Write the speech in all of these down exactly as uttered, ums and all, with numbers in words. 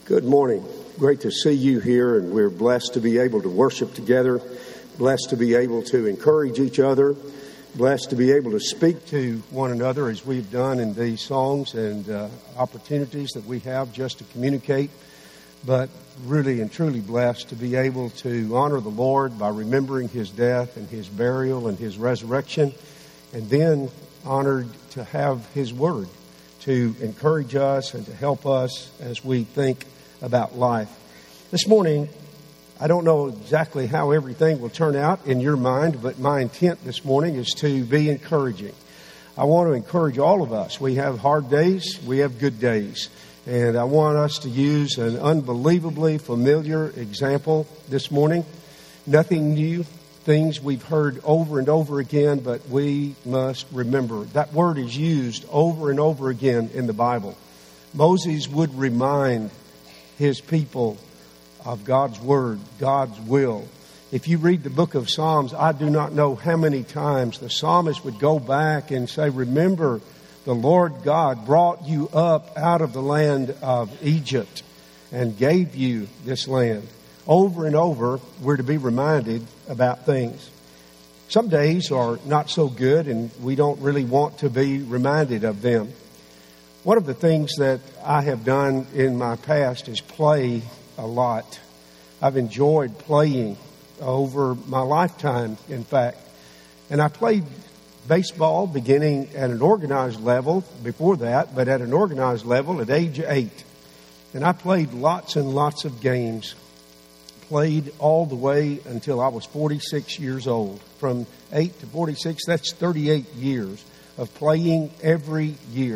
Good morning. Great to see you here, and we're blessed to be able to worship together, blessed to be able to encourage each other, blessed to be able to speak to one another as we've done in these songs and uh, opportunities that we have just to communicate, but really and truly blessed to be able to honor the Lord by remembering His death and His burial and His resurrection, and then honored to have His Word to encourage us and to help us as we think about life. This morning, I don't know exactly how everything will turn out in your mind, but my intent this morning is to be encouraging. I want to encourage all of us. We have hard days, we have good days, and I want us to use an unbelievably familiar example this morning. Nothing new, things we've heard over and over again, but we must remember. That word is used over and over again in the Bible. Moses would remind his people of God's word, God's will. If you read the book of Psalms, I do not know how many times the psalmist would go back and say, remember, the Lord God brought you up out of the land of Egypt and gave you this land. Over and over, we're to be reminded about things. Some days are not so good, and we don't really want to be reminded of them. One of the things that I have done in my past is play a lot. I've enjoyed playing over my lifetime, in fact. And I played baseball beginning at an organized level before that, but at an organized level at age eight. And I played lots and lots of games. Played all the way until I was forty-six years old. From eight to forty-six, that's thirty-eight years of playing every year.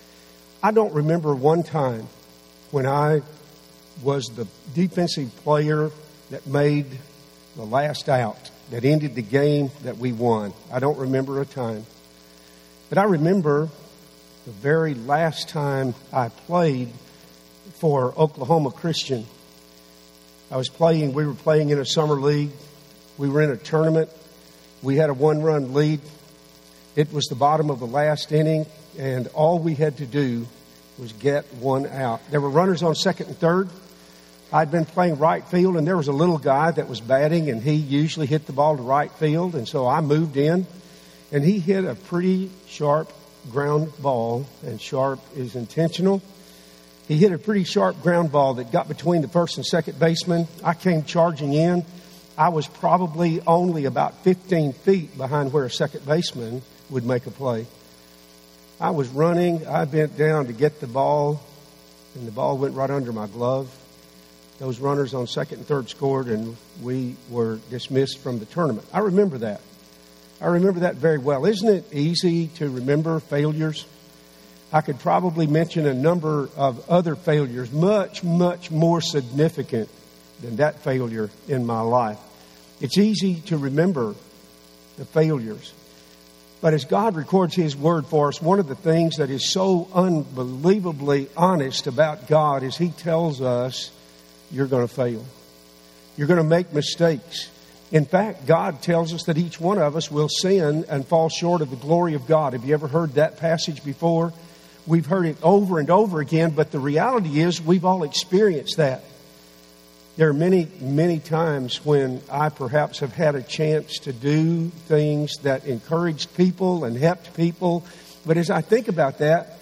I don't remember one time when I was the defensive player that made the last out, that ended the game that we won. I don't remember a time. But I remember the very last time I played for Oklahoma Christian. I was playing, we were playing in a summer league. We were in a tournament. We had a one-run lead. It was the bottom of the last inning, and all we had to do was get one out. There were runners on second and third. I'd been playing right field, and there was a little guy that was batting, and he usually hit the ball to right field, and so I moved in, and he hit a pretty sharp ground ball, and sharp is intentional. He hit a pretty sharp ground ball that got between the first and second baseman. I came charging in. I was probably only about fifteen feet behind where a second baseman would make a play. I was running. I bent down to get the ball, and the ball went right under my glove. Those runners on second and third scored, and we were dismissed from the tournament. I remember that. I remember that very well. Isn't it easy to remember failures? I could probably mention a number of other failures, much, much more significant than that failure in my life. It's easy to remember the failures. But as God records His Word for us, one of the things that is so unbelievably honest about God is He tells us, you're going to fail. You're going to make mistakes. In fact, God tells us that each one of us will sin and fall short of the glory of God. Have you ever heard that passage before? We've heard it over and over again, but the reality is we've all experienced that. There are many, many times when I perhaps have had a chance to do things that encouraged people and helped people. But as I think about that,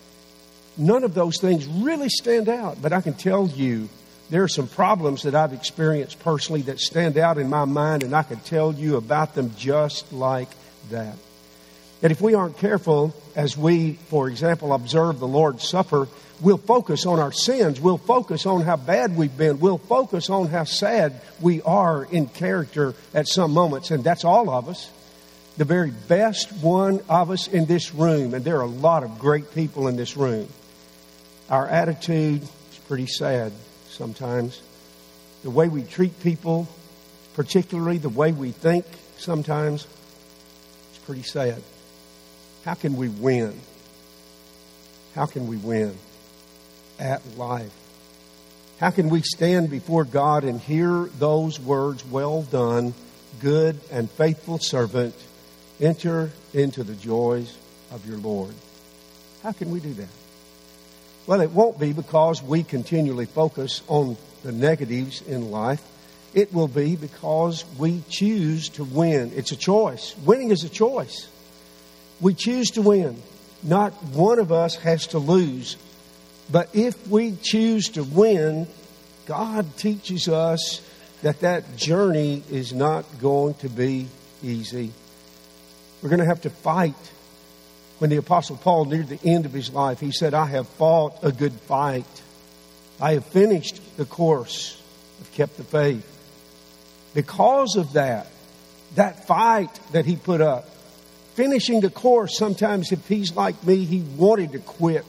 none of those things really stand out. But I can tell you there are some problems that I've experienced personally that stand out in my mind, and I can tell you about them just like that. And if we aren't careful, as we, for example, observe the Lord's Supper, we'll focus on our sins. We'll focus on how bad we've been. We'll focus on how sad we are in character at some moments. And that's all of us. The very best one of us in this room, and there are a lot of great people in this room, our attitude is pretty sad sometimes. The way we treat people, particularly the way we think sometimes, it's pretty sad. How can we win? How can we win at life? How can we stand before God and hear those words, well done, good and faithful servant, enter into the joys of your Lord? How can we do that? Well, it won't be because we continually focus on the negatives in life. It will be because we choose to win. It's a choice. Winning is a choice. We choose to win. Not one of us has to lose. But if we choose to win, God teaches us that that journey is not going to be easy. We're going to have to fight. When the Apostle Paul neared the end of his life, he said, I have fought a good fight. I have finished the course. I've kept the faith. Because of that, that fight that he put up, finishing the course, sometimes if he's like me, he wanted to quit.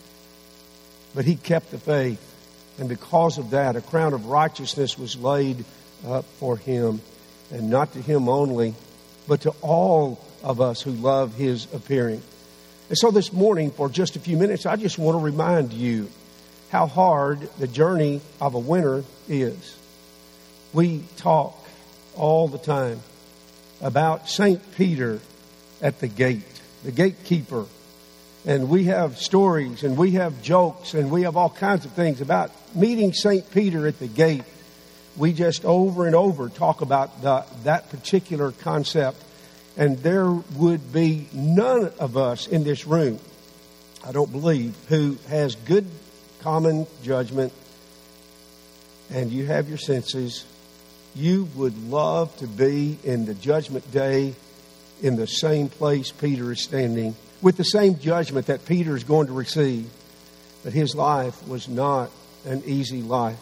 But he kept the faith. And because of that, a crown of righteousness was laid up for him. And not to him only, but to all of us who love his appearing. And so this morning, for just a few minutes, I just want to remind you how hard the journey of a winner is. We talk all the time about Saint Peter at the gate, the gatekeeper. And we have stories and we have jokes and we have all kinds of things about meeting Saint Peter at the gate. We just over and over talk about the, that particular concept. And there would be none of us in this room, I don't believe, who has good common judgment and you have your senses. You would love to be in the judgment day in the same place Peter is standing, with the same judgment that Peter is going to receive. But his life was not an easy life.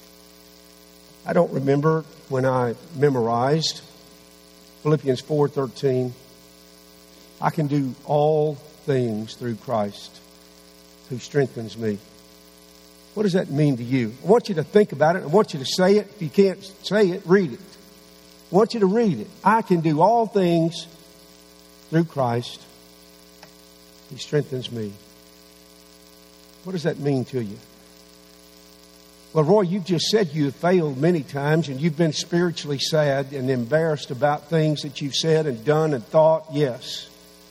I don't remember when I memorized Philippians four thirteen. I can do all things through Christ who strengthens me. What does that mean to you? I want you to think about it. I want you to say it. If you can't say it, read it. I want you to read it. I can do all things through Christ. He strengthens me. What does that mean to you? Well, Roy, you've just said you have failed many times and you've been spiritually sad and embarrassed about things that you've said and done and thought. Yes.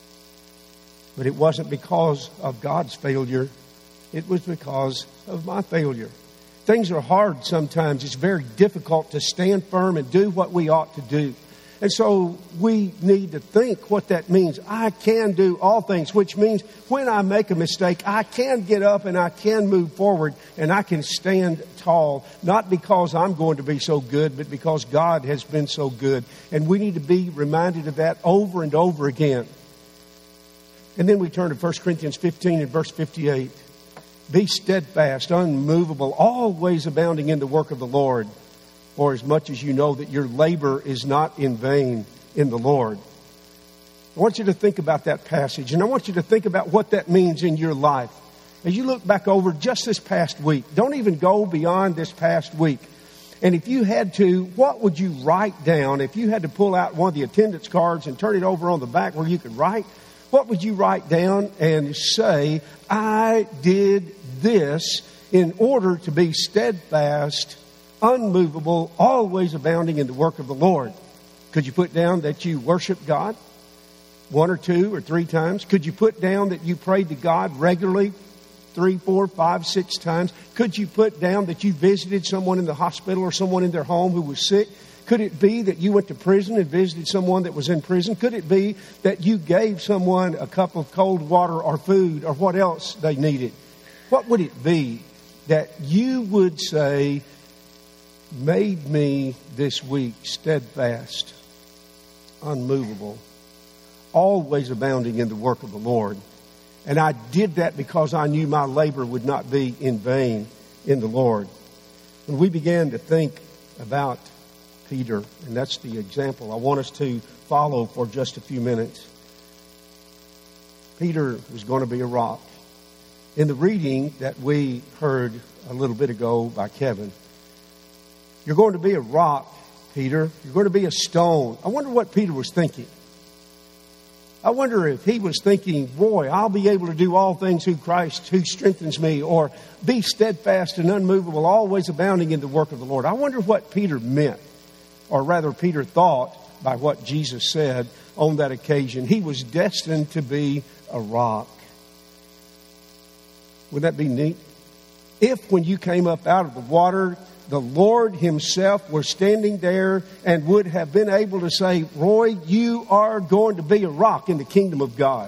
But it wasn't because of God's failure. It was because of my failure. Things are hard sometimes. It's very difficult to stand firm and do what we ought to do. And so we need to think what that means. I can do all things, which means when I make a mistake, I can get up and I can move forward and I can stand tall. Not because I'm going to be so good, but because God has been so good. And we need to be reminded of that over and over again. And then we turn to First Corinthians fifteen and verse fifty-eight. Be steadfast, unmovable, always abounding in the work of the Lord. Or as much as you know that your labor is not in vain in the Lord. I want you to think about that passage. And I want you to think about what that means in your life. As you look back over just this past week. Don't even go beyond this past week. And if you had to, what would you write down? If you had to pull out one of the attendance cards and turn it over on the back where you could write. What would you write down and say, I did this in order to be steadfast, unmovable, always abounding in the work of the Lord? Could you put down that you worship God one or two or three times? Could you put down that you prayed to God regularly three, four, five, six times? Could you put down that you visited someone in the hospital or someone in their home who was sick? Could it be that you went to prison and visited someone that was in prison? Could it be that you gave someone a cup of cold water or food or what else they needed? What would it be that you would say made me this week steadfast, unmovable, always abounding in the work of the Lord? And I did that because I knew my labor would not be in vain in the Lord. When we began to think about Peter, and that's the example I want us to follow for just a few minutes. Peter was going to be a rock. In the reading that we heard a little bit ago by Kevin, you're going to be a rock, Peter. You're going to be a stone. I wonder what Peter was thinking. I wonder if he was thinking, boy, I'll be able to do all things through Christ who strengthens me, or be steadfast and unmovable, always abounding in the work of the Lord. I wonder what Peter meant, or rather Peter thought by what Jesus said on that occasion. He was destined to be a rock. Would that be neat? if when you came up out of the water, the Lord himself were standing there and would have been able to say, Roy, you are going to be a rock in the kingdom of God,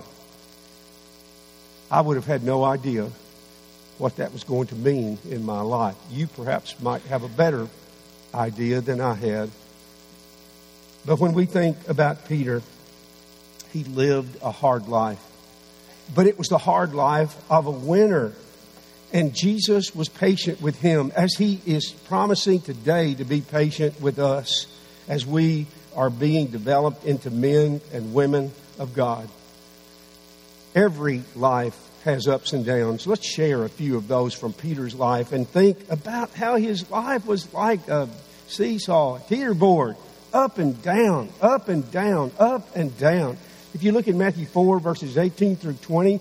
I would have had no idea what that was going to mean in my life. You perhaps might have a better idea than I had. But when we think about Peter, he lived a hard life. But it was the hard life of a winner. And Jesus was patient with him, as he is promising today to be patient with us as we are being developed into men and women of God. Every life has ups and downs. Let's share a few of those from Peter's life and think about how his life was like a seesaw, a teeterboard, up and down, up and down, up and down. If you look at Matthew four, verses eighteen through twenty,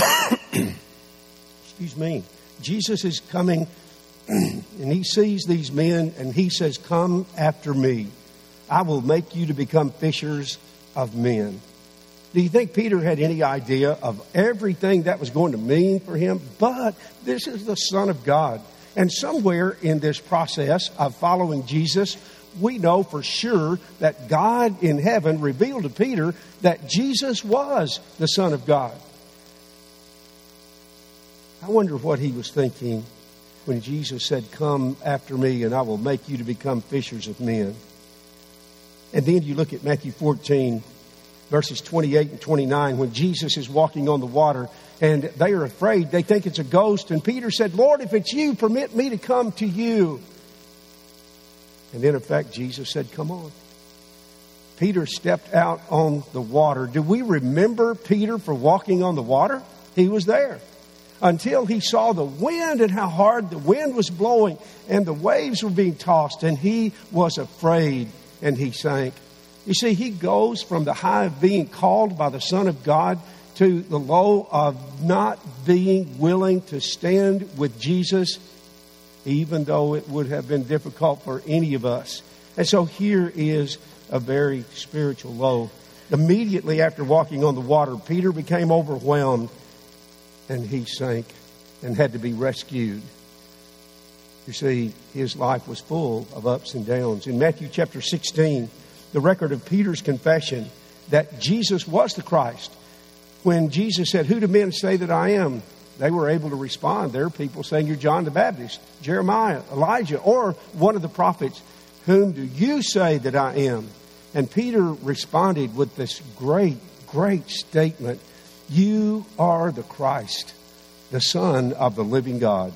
excuse me, Jesus is coming and he sees these men and he says, come after me. I will make you to become fishers of men. Do you think Peter had any idea of everything that was going to mean for him? But this is the Son of God. And somewhere in this process of following Jesus, we know for sure that God in heaven revealed to Peter that Jesus was the Son of God. I wonder what he was thinking when Jesus said, come after me and I will make you to become fishers of men. And then you look at Matthew fourteen, verses twenty-eight and twenty-nine, when Jesus is walking on the water and they are afraid. They think it's a ghost. And Peter said, Lord, if it's you, permit me to come to you. And in effect, Jesus said, come on. Peter stepped out on the water. Do we remember Peter for walking on the water? He was there until he saw the wind and how hard the wind was blowing and the waves were being tossed, and he was afraid and he sank. You see, he goes from the high of being called by the Son of God to the low of not being willing to stand with Jesus, even though it would have been difficult for any of us. And so here is a very spiritual low. Immediately after walking on the water, Peter became overwhelmed and he sank and had to be rescued. You see, his life was full of ups and downs. In Matthew chapter sixteen, the record of Peter's confession that Jesus was the Christ. When Jesus said, who do men say that I am? They were able to respond. There are people saying you're John the Baptist, Jeremiah, Elijah, or one of the prophets. Whom do you say that I am? And Peter responded with this great, great statement. You are the Christ, the Son of the living God.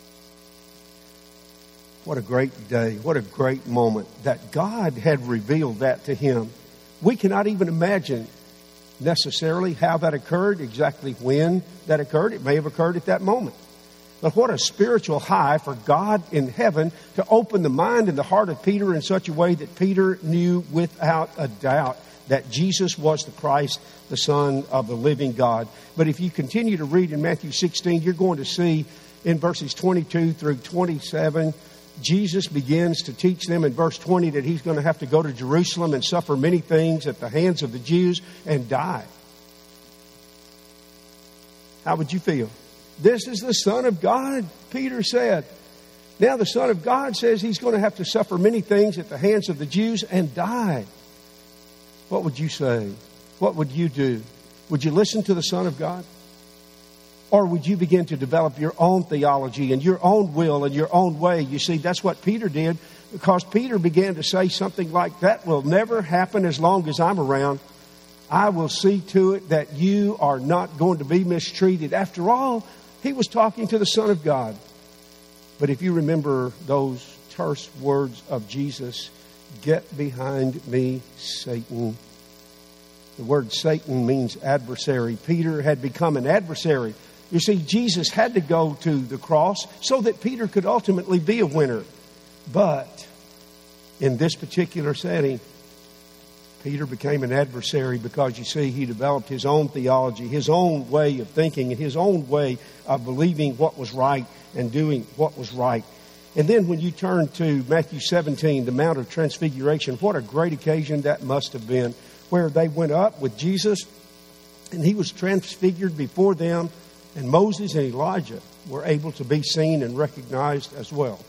What a great day. What a great moment that God had revealed that to him. We cannot even imagine necessarily how that occurred, exactly when that occurred. It may have occurred at that moment. But what a spiritual high for God in heaven to open the mind and the heart of Peter in such a way that Peter knew without a doubt that Jesus was the Christ, the Son of the living God. But if you continue to read in Matthew sixteen, you're going to see in verses twenty-two through twenty-seven, Jesus begins to teach them in verse twenty that he's going to have to go to Jerusalem and suffer many things at the hands of the Jews and die. How would you feel? This is the Son of God, Peter said. Now the Son of God says he's going to have to suffer many things at the hands of the Jews and die. What would you say? What would you do? Would you listen to the Son of God? Or would you begin to develop your own theology and your own will and your own way? You see, that's what Peter did, because Peter began to say something like, that will never happen as long as I'm around. I will see to it that you are not going to be mistreated. After all, he was talking to the Son of God. But if you remember those terse words of Jesus, get behind me, Satan. The word Satan means adversary. Peter had become an adversary. You see, Jesus had to go to the cross so that Peter could ultimately be a winner. But in this particular setting, Peter became an adversary because, you see, he developed his own theology, his own way of thinking, and his own way of believing what was right and doing what was right. And then when you turn to Matthew seventeen, the Mount of Transfiguration, what a great occasion that must have been, where they went up with Jesus and he was transfigured before them. And Moses and Elijah were able to be seen and recognized as well.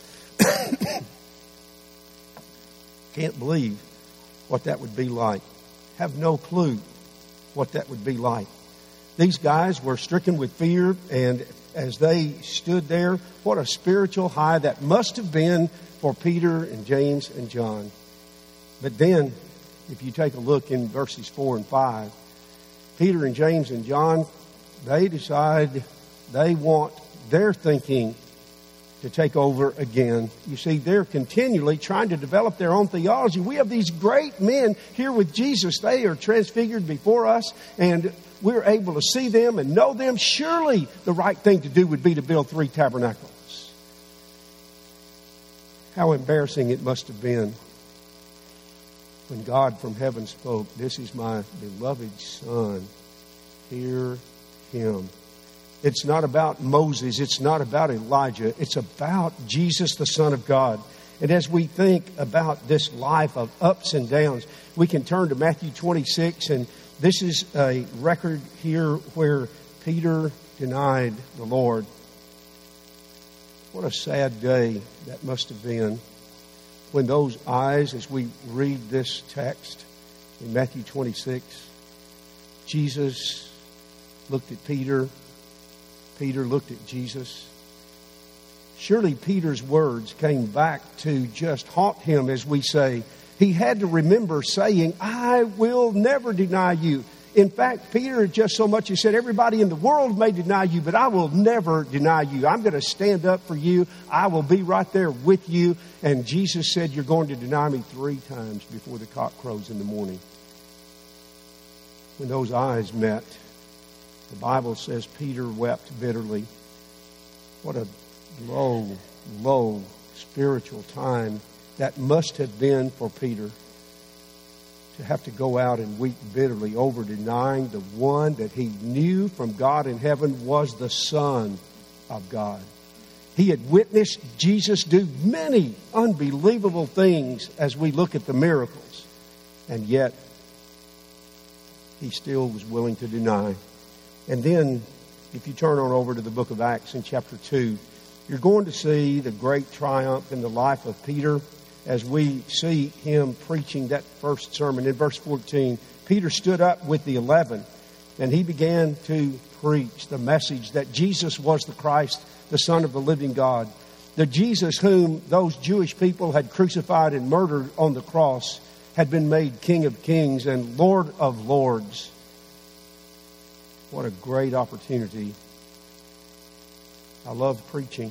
Can't believe what that would be like. Have no clue what that would be like. These guys were stricken with fear, and as they stood there, what a spiritual high that must have been for Peter and James and John. But then, if you take a look in verses four and five, Peter and James and John, they decide they want their thinking to take over again. You see, they're continually trying to develop their own theology. We have these great men here with Jesus. They are transfigured before us, and we're able to see them and know them. Surely the right thing to do would be to build three tabernacles. How embarrassing it must have been when God from heaven spoke, "This is my beloved Son. Hear him." It's not about Moses. It's not about Elijah. It's about Jesus, the Son of God. And as we think about this life of ups and downs, we can turn to Matthew twenty-six, and this is a record here where Peter denied the Lord. What a sad day that must have been when those eyes, as we read this text in Matthew twenty-six, Jesus looked at Peter. Peter looked at Jesus. Surely Peter's words came back to just haunt him, as we say. He had to remember saying, "I will never deny you." In fact, Peter just so much, he said, "Everybody in the world may deny you, but I will never deny you. I'm going to stand up for you. I will be right there with you." And Jesus said, "You're going to deny me three times before the cock crows in the morning." When those eyes met, the Bible says Peter wept bitterly. What a low, low spiritual time that must have been for Peter, to have to go out and weep bitterly over denying the one that he knew from God in heaven was the Son of God. He had witnessed Jesus do many unbelievable things as we look at the miracles, and yet he still was willing to deny. And then, if you turn on over to the book of Acts in chapter two, you're going to see the great triumph in the life of Peter as we see him preaching that first sermon. In verse fourteen, Peter stood up with the eleven, and he began to preach the message that Jesus was the Christ, the Son of the living God. The Jesus whom those Jewish people had crucified and murdered on the cross had been made King of Kings and Lord of Lords. What a great opportunity. I love preaching.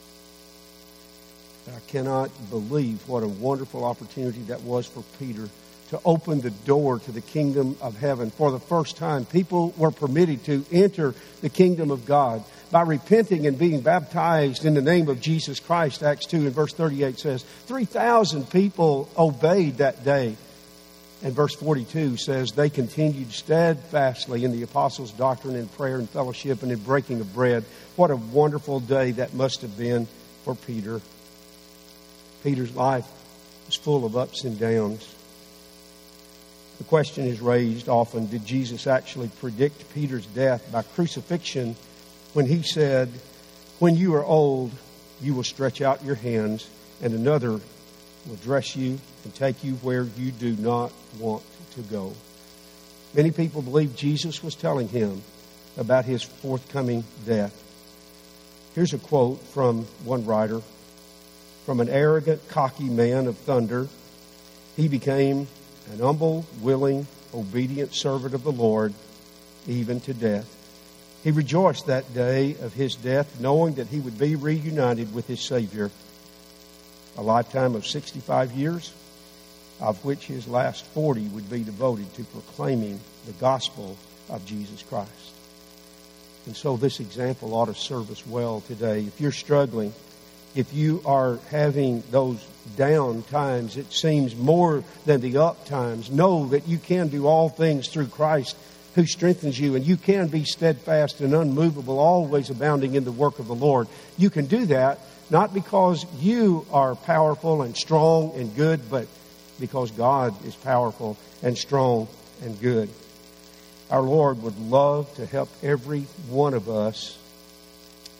I cannot believe what a wonderful opportunity that was for Peter to open the door to the kingdom of heaven. For the first time, people were permitted to enter the kingdom of God by repenting and being baptized in the name of Jesus Christ. Acts two and verse thirty-eight says, three thousand people obeyed that day. And verse forty-two says, they continued steadfastly in the apostles' doctrine and prayer and fellowship and in breaking of bread. What a wonderful day that must have been for Peter. Peter's life was full of ups and downs. The question is raised often, did Jesus actually predict Peter's death by crucifixion when he said, when you are old, you will stretch out your hands and another will dress you and take you where you do not want to go? Many people believe Jesus was telling him about his forthcoming death. Here's a quote from one writer. From an arrogant, cocky man of thunder, he became an humble, willing, obedient servant of the Lord, even to death. He rejoiced that day of his death, knowing that he would be reunited with his Savior. A lifetime of sixty-five years, of which his last forty would be devoted to proclaiming the gospel of Jesus Christ. And so this example ought to serve us well today. If you're struggling, if you are having those down times, it seems more than the up times, know that you can do all things through Christ who strengthens you, and you can be steadfast and unmovable, always abounding in the work of the Lord. You can do that not because you are powerful and strong and good, but because God is powerful and strong and good. Our Lord would love to help every one of us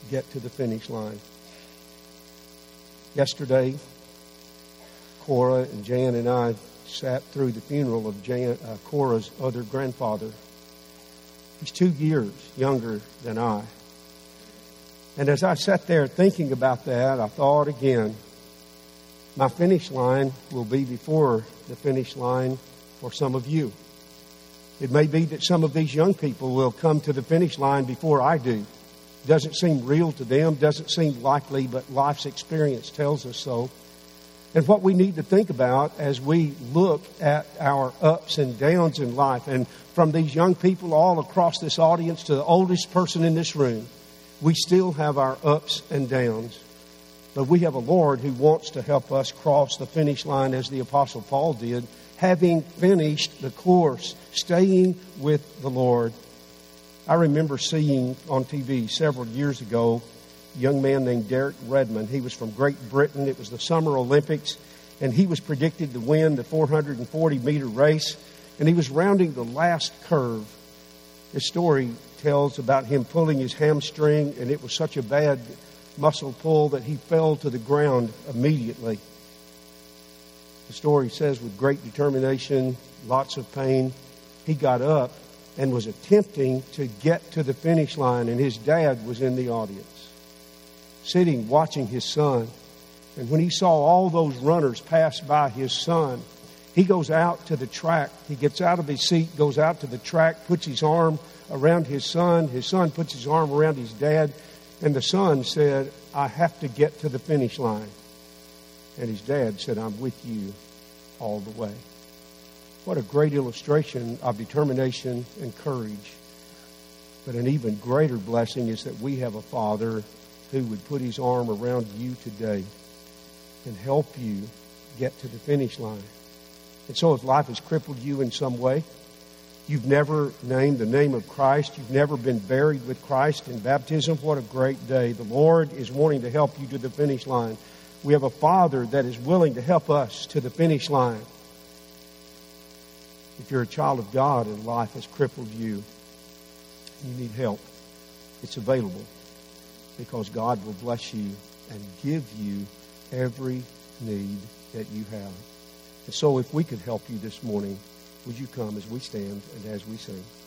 get to the finish line. Yesterday, Cora and Jan and I sat through the funeral of Jan, uh, Cora's other grandfather. He's two years younger than I. And as I sat there thinking about that, I thought again, my finish line will be before the finish line for some of you. It may be that some of these young people will come to the finish line before I do. Doesn't seem real to them, doesn't seem likely, but life's experience tells us so. And what we need to think about as we look at our ups and downs in life, and from these young people all across this audience to the oldest person in this room, we still have our ups and downs. But we have a Lord who wants to help us cross the finish line as the Apostle Paul did, having finished the course, staying with the Lord. I remember seeing on T V several years ago a young man named Derek Redmond. He was from Great Britain. It was the Summer Olympics, and he was predicted to win the four hundred forty meter race, and he was rounding the last curve. This story tells about him pulling his hamstring, and it was such a bad muscle pull that he fell to the ground immediately. The story says with great determination, lots of pain, he got up and was attempting to get to the finish line, and his dad was in the audience, sitting watching his son. And when he saw all those runners pass by his son, he goes out to the track. He gets out of his seat, goes out to the track, puts his arm around his son. His son puts his arm around his dad. And the son said, I have to get to the finish line. And his dad said, I'm with you all the way. What a great illustration of determination and courage. But an even greater blessing is that we have a Father who would put his arm around you today and help you get to the finish line. And so if life has crippled you in some way, you've never named the name of Christ, you've never been buried with Christ in baptism, what a great day. The Lord is wanting to help you to the finish line. We have a Father that is willing to help us to the finish line. If you're a child of God and life has crippled you, you need help. It's available because God will bless you and give you every need that you have. And so if we could help you this morning, would you come as we stand and as we sing?